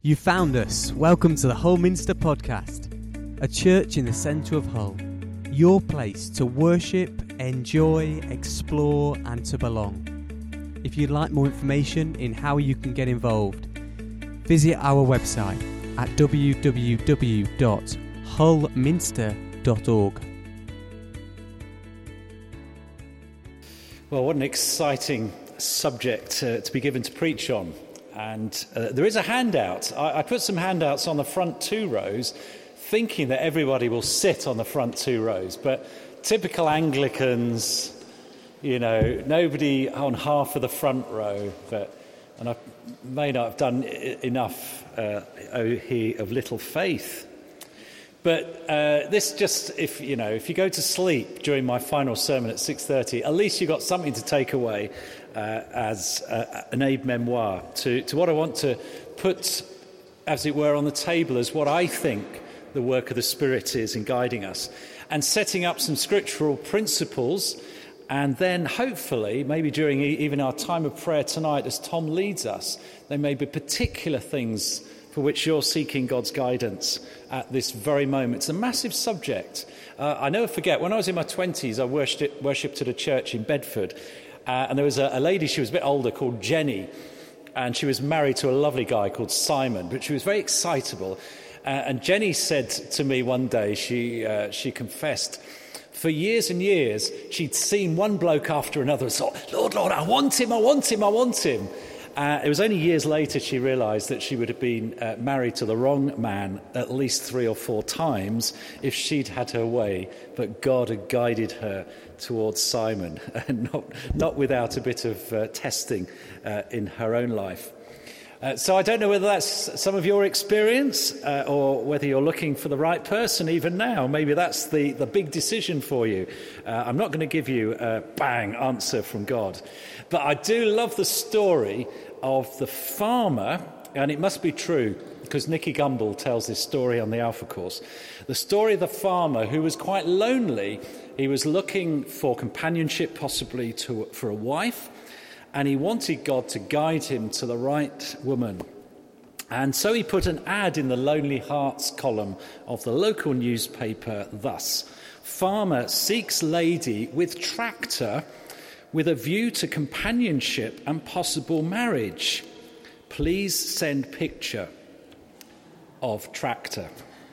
You found us. Welcome to the Hull Minster podcast, a church in the centre of Hull. Your place to worship, enjoy, explore and to belong. If you'd like more information in how you can get involved, visit our website at www.hullminster.org. Well, what an exciting subject to be given to preach on. And there is a handout. I put some handouts on the front two rows, thinking that everybody will sit on the front two rows. But typical Anglicans, you know, nobody on half of the front row. And I may not have done enough, O he of little faith. But this just, if you go to sleep during my final sermon at 6:30, at least you got something to take away as an Abe memoir to what I want to put, as it were, on the table as what I think the work of the Spirit is in guiding us, and setting up some scriptural principles, and then hopefully, maybe during even our time of prayer tonight, as Tom leads us, there may be particular things for which you're seeking God's guidance at this very moment. It's a massive subject. I never forget, when I was in my 20s, I worshipped at a church in Bedford, and there was a lady, she was a bit older, called Jenny, and she was married to a lovely guy called Simon, but she was very excitable. And Jenny said to me one day, she confessed, for years and years, she'd seen one bloke after another and thought, Lord, I want him. It was only years later she realised that she would have been married to the wrong man at least 3 or 4 times if she'd had her way. But God had guided her towards Simon, and not without a bit of testing in her own life. So I don't know whether that's some of your experience or whether you're looking for the right person even now. Maybe that's the big decision for you. I'm not going to give you a bang answer from God. But I do love the story of the farmer, and it must be true because Nicky Gumbel tells this story on the Alpha course. The story of the farmer who was quite lonely. He was looking for companionship, possibly for a wife, and he wanted God to guide him to the right woman. And so he put an ad in the Lonely Hearts column of the local newspaper thus: farmer seeks lady with tractor with a view to companionship and possible marriage. Please send picture of tractor.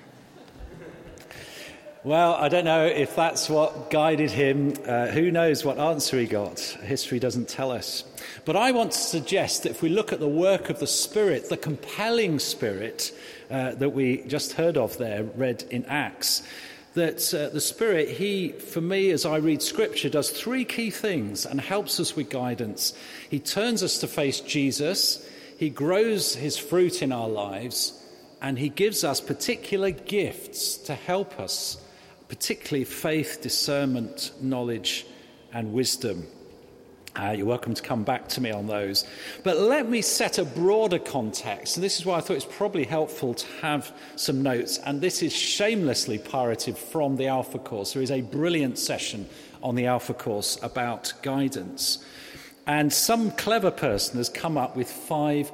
Well, I don't know if that's what guided him. Who knows what answer he got? History doesn't tell us. But I want to suggest that if we look at the work of the Spirit, the compelling Spirit that we just heard of there, read in Acts, that the Spirit, he, for me, as I read Scripture, does 3 key things and helps us with guidance. He turns us to face Jesus, he grows his fruit in our lives, and he gives us particular gifts to help us, particularly faith, discernment, knowledge, and wisdom. You're welcome to come back to me on those. But let me set a broader context. And this is why I thought it's probably helpful to have some notes. And this is shamelessly pirated from the Alpha course. There is a brilliant session on the Alpha course about guidance. And some clever person has come up with 5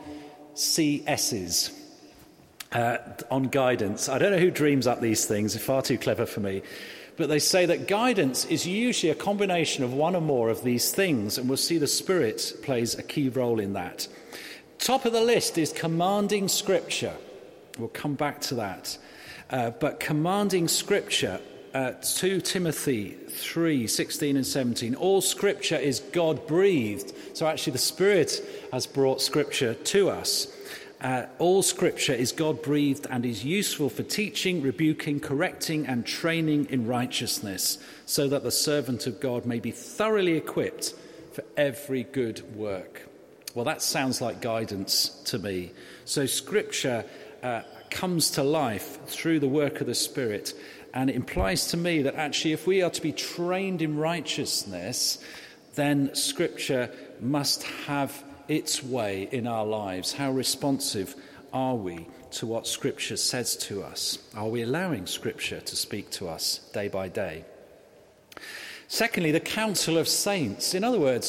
CSs on guidance. I don't know who dreams up these things. They're far too clever for me. But they say that guidance is usually a combination of one or more of these things, and we'll see the Spirit plays a key role in that. Top of the list is commanding Scripture. We'll come back to that. But commanding Scripture, 2 Timothy 3:16 and 17. All Scripture is God-breathed. So actually the Spirit has brought Scripture to us. All Scripture is God-breathed and is useful for teaching, rebuking, correcting and training in righteousness, so that the servant of God may be thoroughly equipped for every good work. Well, that sounds like guidance to me. So Scripture comes to life through the work of the Spirit, and it implies to me that actually if we are to be trained in righteousness, then Scripture must have its way in our lives. How responsive are we to what Scripture says to us? Are we allowing Scripture to speak to us day by day? Secondly, the council of saints. In other words,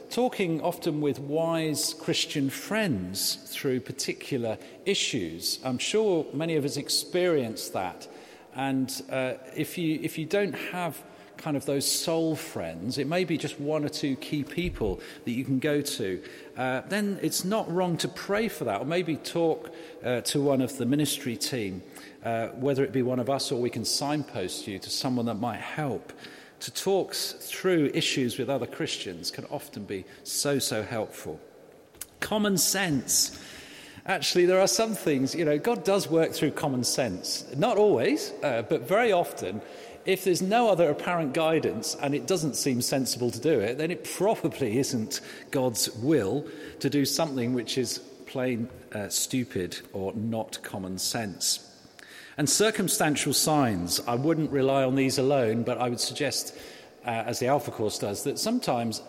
talking often with wise Christian friends through particular issues. I'm sure many of us experience that. And if you don't have kind of those soul friends, it may be just one or two key people that you can go to, then it's not wrong to pray for that, or maybe talk to one of the ministry team, whether it be one of us or we can signpost you to someone that might help. To talk through issues with other Christians can often be so helpful. Common sense. Actually, there are some things, God does work through common sense. Not always, but very often. If there's no other apparent guidance and it doesn't seem sensible to do it, then it probably isn't God's will to do something which is plain stupid or not common sense. And circumstantial signs, I wouldn't rely on these alone, but I would suggest, as the Alpha Course does, that sometimes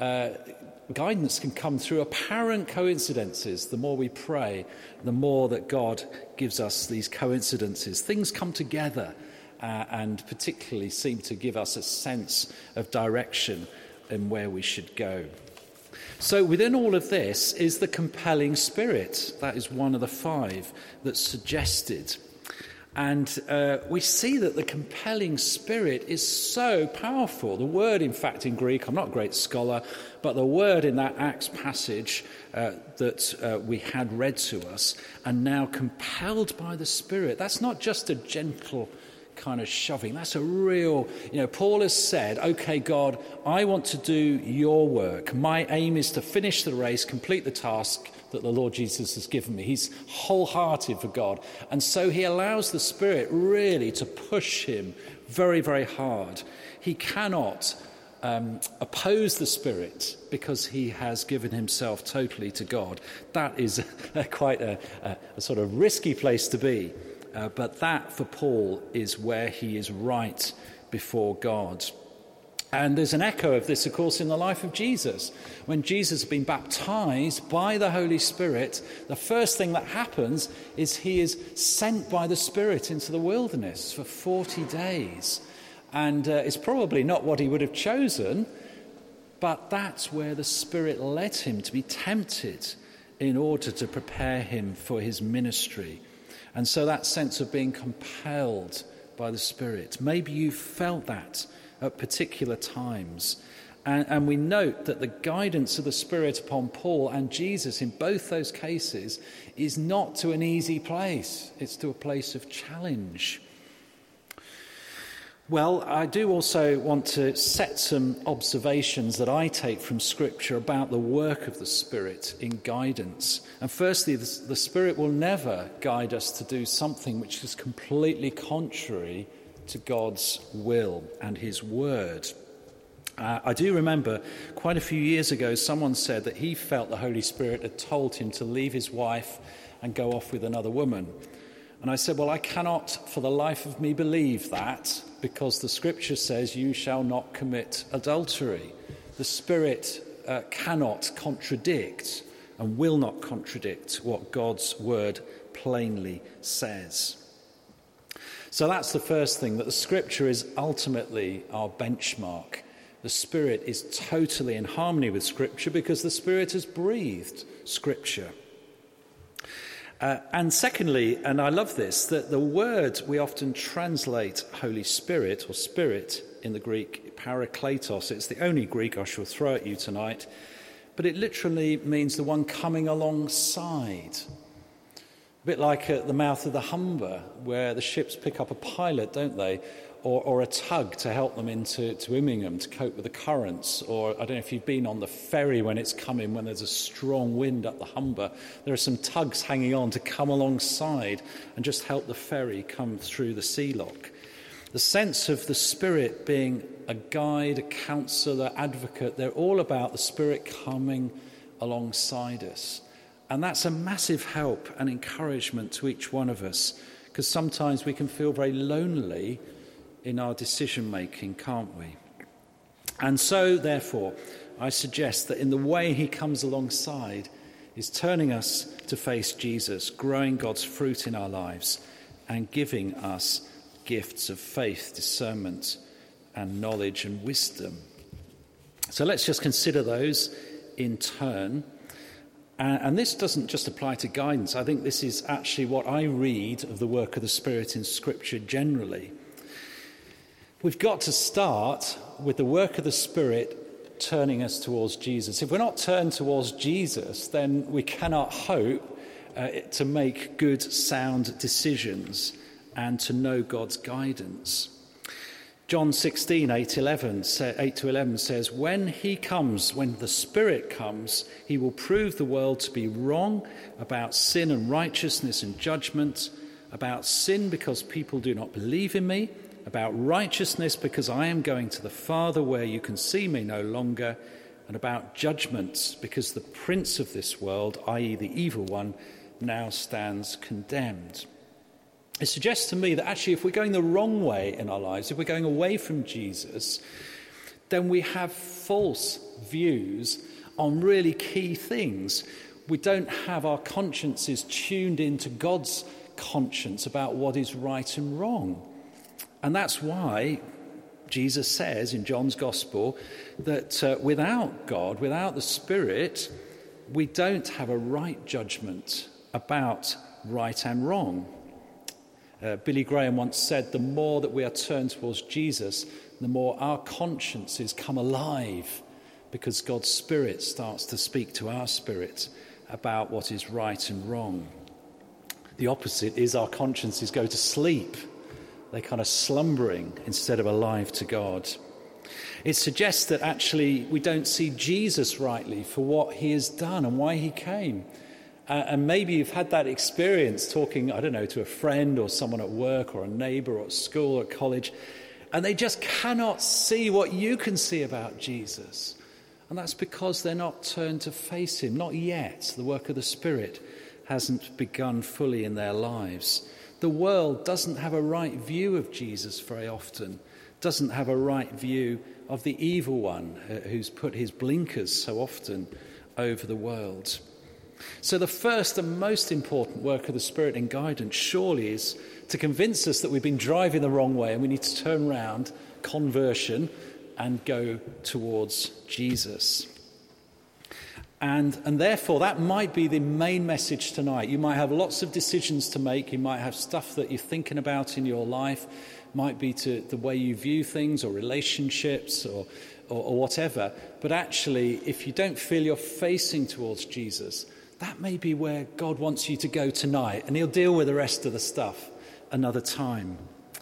guidance can come through apparent coincidences. The more we pray, the more that God gives us these coincidences. Things come together and particularly seem to give us a sense of direction in where we should go. So within all of this is the compelling spirit. That is one of the 5 that's suggested. And we see that the compelling spirit is so powerful. The word, in fact, in Greek, I'm not a great scholar, but the word in that Acts passage that we had read to us, and now compelled by the Spirit, that's not just a gentle kind of shoving. That's a real, Paul has said, okay, God, I want to do your work. My aim is to finish the race, complete the task that the Lord Jesus has given me. He's wholehearted for God. And so he allows the Spirit really to push him very, very hard. He cannot oppose the Spirit because he has given himself totally to God. That is quite a sort of risky place to be. But that, for Paul, is where he is right before God. And there's an echo of this, of course, in the life of Jesus. When Jesus has been baptized by the Holy Spirit, the first thing that happens is he is sent by the Spirit into the wilderness for 40 days. And it's probably not what he would have chosen, but that's where the Spirit led him to be tempted in order to prepare him for his ministry. And so that sense of being compelled by the Spirit, maybe you felt that at particular times. And we note that the guidance of the Spirit upon Paul and Jesus in both those cases is not to an easy place. It's to a place of challenge. Well, I do also want to set some observations that I take from Scripture about the work of the Spirit in guidance. And firstly, the Spirit will never guide us to do something which is completely contrary to God's will and his word. I do remember quite a few years ago someone said that he felt the Holy Spirit had told him to leave his wife and go off with another woman. And I said, well, I cannot for the life of me believe that, because the Scripture says you shall not commit adultery. The Spirit cannot contradict and will not contradict what God's word plainly says. So that's the first thing, that the Scripture is ultimately our benchmark. The Spirit is totally in harmony with Scripture because the Spirit has breathed Scripture. And secondly, and I love this, that the word we often translate Holy Spirit or Spirit in the Greek, parakletos. It's the only Greek I shall throw at you tonight. But it literally means the one coming alongside. A bit like at the mouth of the Humber, where the ships pick up a pilot, don't they? Or a tug to help them into Immingham to cope with the currents. Or I don't know if you've been on the ferry when it's coming, when there's a strong wind up the Humber. There are some tugs hanging on to come alongside and just help the ferry come through the sea lock. The sense of the Spirit being a guide, a counsellor, advocate, they're all about the Spirit coming alongside us. And that's a massive help and encouragement to each one of us, because sometimes we can feel very lonely in our decision-making, can't we? And so, therefore, I suggest that in the way he comes alongside is turning us to face Jesus, growing God's fruit in our lives, and giving us gifts of faith, discernment, and knowledge and wisdom. So let's just consider those in turn. And this doesn't just apply to guidance. I think this is actually what I read of the work of the Spirit in Scripture generally. We've got to start with the work of the Spirit turning us towards Jesus. If we're not turned towards Jesus, then we cannot hope to make good, sound decisions and to know God's guidance. John 16, 8-11 says, when he comes, when the Spirit comes, he will prove the world to be wrong about sin and righteousness and judgment, about sin because people do not believe in me, about righteousness because I am going to the Father where you can see me no longer, and about judgment because the prince of this world, i.e. the evil one, now stands condemned. It suggests to me that actually if we're going the wrong way in our lives, if we're going away from Jesus, then we have false views on really key things. We don't have our consciences tuned into God's conscience about what is right and wrong. And that's why Jesus says in John's Gospel that without God, without the Spirit, we don't have a right judgment about right and wrong. Billy Graham once said, the more that we are turned towards Jesus, the more our consciences come alive because God's Spirit starts to speak to our spirit about what is right and wrong. The opposite is our consciences go to sleep. They're kind of slumbering instead of alive to God. It suggests that actually we don't see Jesus rightly for what he has done and why he came. And maybe you've had that experience talking, I don't know, to a friend or someone at work or a neighbour or at school or at college, and they just cannot see what you can see about Jesus. And that's because they're not turned to face him. Not yet. The work of the Spirit hasn't begun fully in their lives. The world doesn't have a right view of Jesus very often, doesn't have a right view of the evil one who's put his blinkers so often over the world. So the first and most important work of the Spirit in guidance surely is to convince us that we've been driving the wrong way and we need to turn round, conversion, and go towards Jesus. And therefore that might be the main message tonight. You might have lots of decisions to make. You might have stuff that you're thinking about in your life. Might be to the way you view things or relationships or whatever. But actually, if you don't feel you're facing towards Jesus, that may be where God wants you to go tonight, and he'll deal with the rest of the stuff another time.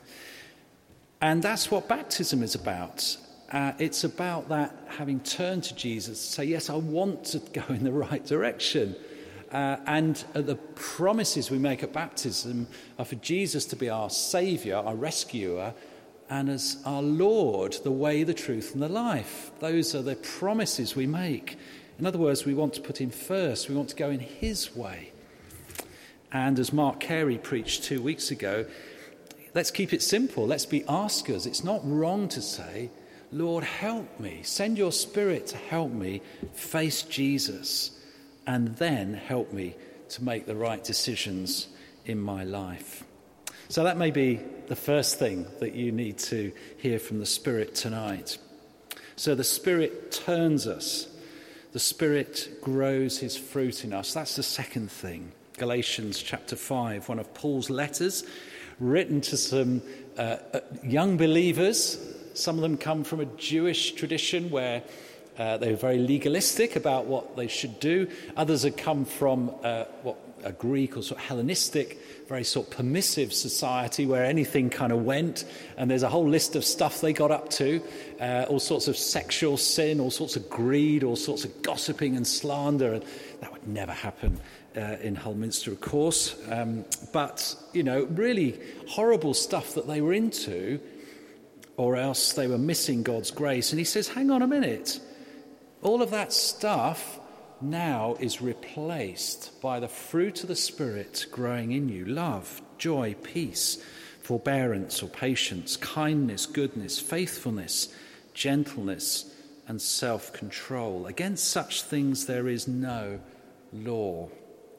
And that's what baptism is about. It's about that having turned to Jesus, say, yes, I want to go in the right direction. And the promises we make at baptism are for Jesus to be our saviour, our rescuer, and as our Lord, the way, the truth, and the life. Those are the promises we make. In other words, we want to put him first. We want to go in his way. And as Mark Carey preached 2 weeks ago, let's keep it simple. Let's be askers. It's not wrong to say, Lord, help me. Send your Spirit to help me face Jesus, and then help me to make the right decisions in my life. So that may be the first thing that you need to hear from the Spirit tonight. So the Spirit turns us. The Spirit grows his fruit in us. That's the second thing. Galatians chapter 5, one of Paul's letters, written to some young believers. Some of them come from a Jewish tradition where they were very legalistic about what they should do. Others had come from a Greek or sort of Hellenistic, very sort of permissive society where anything kind of went, and there's a whole list of stuff they got up to, all sorts of sexual sin, all sorts of greed, all sorts of gossiping and slander, and that would never happen in Hullminster, of course. But, you know, really horrible stuff that they were into, or else they were missing God's grace. And he says, hang on a minute, all of that stuff now is replaced by the fruit of the Spirit growing in you. Love, joy, peace, forbearance or patience, kindness, goodness, faithfulness, gentleness, and self-control. Against such things there is no law.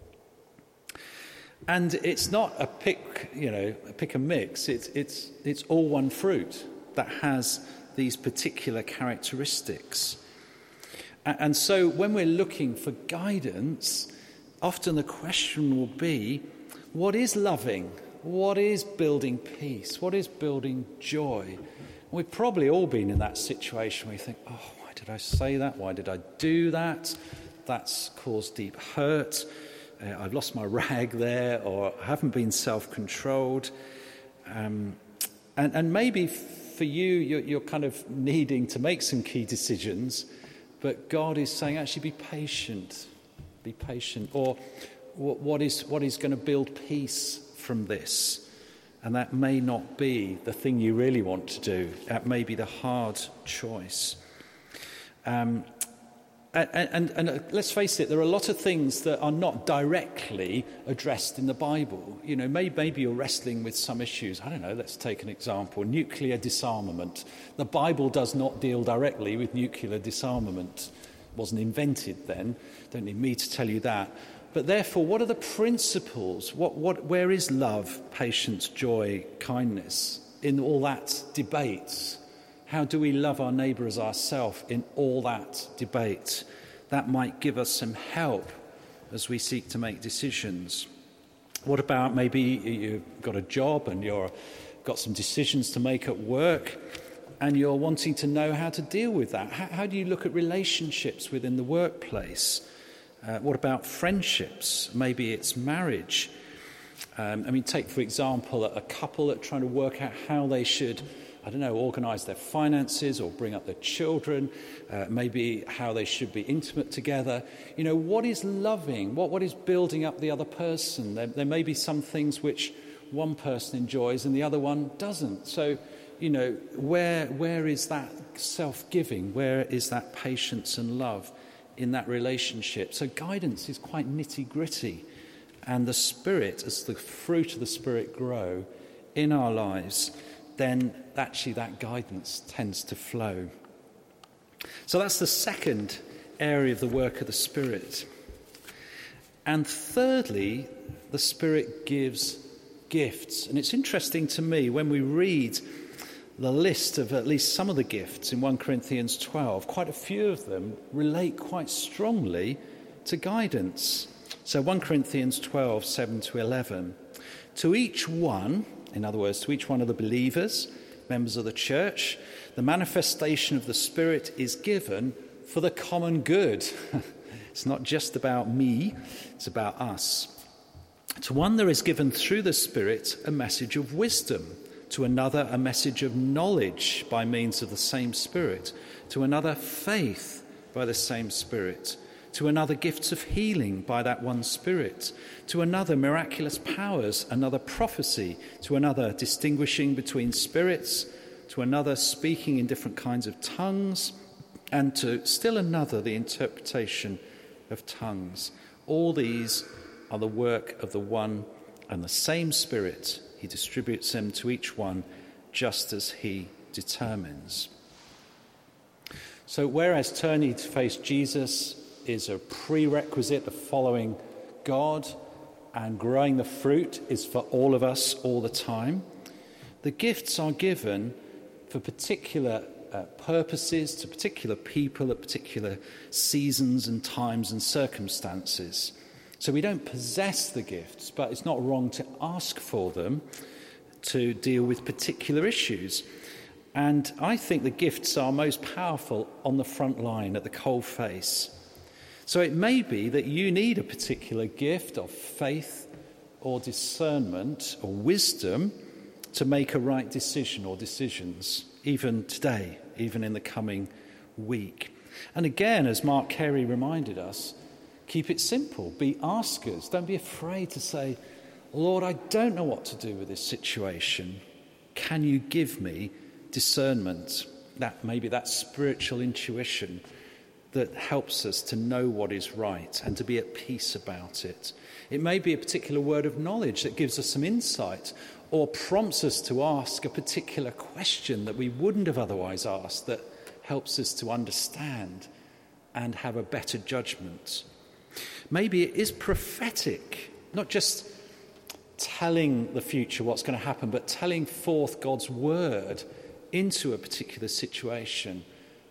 And it's not a pick and mix. It's all one fruit that has these particular characteristics. And so when we're looking for guidance, often the question will be, what is loving? What is building peace? What is building joy? We've probably all been in that situation where you think, oh, why did I say that? Why did I do that? That's caused deep hurt. I've lost my rag there, or I haven't been self-controlled. And maybe for you, you're kind of needing to make some key decisions, but God is saying, actually, be patient. Be patient. Or what is going to build peace from this? And that may not be the thing you really want to do. That may be the hard choice. And let's face it, there are a lot of things that are not directly addressed in the Bible. You know, maybe you're wrestling with some issues. I don't know, let's take an example. Nuclear disarmament. The Bible does not deal directly with nuclear disarmament. It wasn't invented then. Don't need me to tell you that. But therefore, what are the principles? Where is love, patience, joy, kindness in all that debate? How do we love our neighbour as ourselves in all that debate? That might give us some help as we seek to make decisions. What about maybe you've got a job and you've got some decisions to make at work and you're wanting to know how to deal with that? How do you look at relationships within the workplace? What about friendships? Maybe it's marriage. Take, for example, a couple that are trying to work out how they should, organise their finances or bring up their children, maybe how they should be intimate together. You know, what is loving? What is building up the other person? There may be some things which one person enjoys and the other one doesn't. So, you know, where is that self-giving? Where is that patience and love in that relationship? So guidance is quite nitty-gritty. And the Spirit, as the fruit of the Spirit grow in our lives, then actually that guidance tends to flow. So that's the second area of the work of the Spirit. And thirdly, the Spirit gives gifts. And it's interesting to me when we read the list of at least some of the gifts in 1 Corinthians 12, quite a few of them relate quite strongly to guidance. So 1 Corinthians 12, 7 to 11. To each one, in other words, to each one of the believers, members of the church, the manifestation of the Spirit is given for the common good. It's not just about me, it's about us. To one there is given through the Spirit a message of wisdom, to another a message of knowledge by means of the same Spirit, to another faith by the same Spirit, to another gifts of healing by that one Spirit, to another miraculous powers, another prophecy, to another distinguishing between spirits, to another speaking in different kinds of tongues, and to still another the interpretation of tongues. All these are the work of the one and the same Spirit. He distributes them to each one just as he determines. So whereas turning to face Jesus is a prerequisite of following God, and growing the fruit is for all of us all the time, the gifts are given for particular purposes, to particular people at particular seasons and times and circumstances. So we don't possess the gifts, but it's not wrong to ask for them to deal with particular issues. And I think the gifts are most powerful on the front line, at the coal face. So it may be that you need a particular gift of faith or discernment or wisdom to make a right decision or decisions, even today, even in the coming week. And again, as Mark Carey reminded us, keep it simple. Be askers. Don't be afraid to say, Lord, I don't know what to do with this situation. Can you give me discernment? That spiritual intuition that helps us to know what is right and to be at peace about it. It may be a particular word of knowledge that gives us some insight or prompts us to ask a particular question that we wouldn't have otherwise asked, that helps us to understand and have a better judgment. Maybe it is prophetic, not just telling the future what's going to happen, but telling forth God's word into a particular situation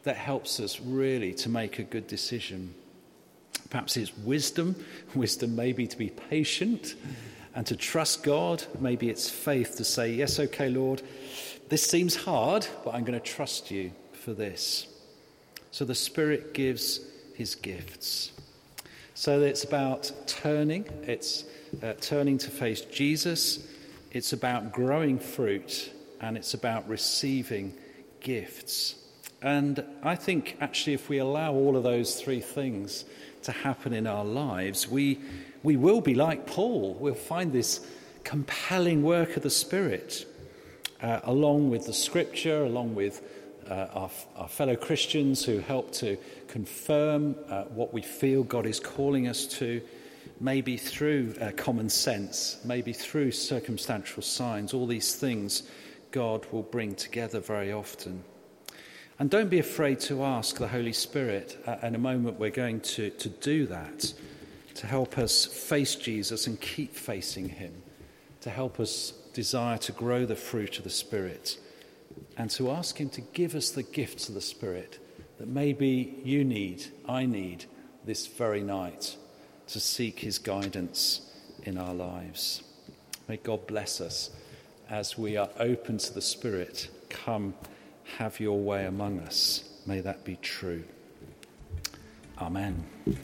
that helps us really to make a good decision. Perhaps it's wisdom maybe to be patient and to trust God. Maybe it's faith to say, yes, okay, Lord, this seems hard, but I'm going to trust you for this. So the Spirit gives his gifts. So it's about turning. It's turning to face Jesus. It's about growing fruit, and it's about receiving gifts. And I think actually if we allow all of those three things to happen in our lives, we will be like Paul. We'll find this compelling work of the Spirit along with the Scripture, along with our fellow Christians who help to confirm what we feel God is calling us to, maybe through common sense, maybe through circumstantial signs. All these things God will bring together very often. And don't be afraid to ask the Holy Spirit. In a moment we're going to do that, to help us face Jesus and keep facing him, to help us desire to grow the fruit of the Spirit, and to ask him to give us the gifts of the Spirit that maybe you need, I need, this very night to seek his guidance in our lives. May God bless us as we are open to the Spirit. Come, have your way among us. May that be true. Amen.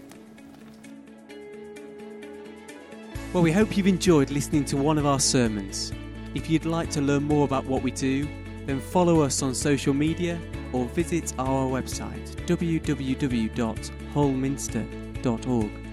Well, we hope you've enjoyed listening to one of our sermons. If you'd like to learn more about what we do, then follow us on social media or visit our website www.hullminster.org.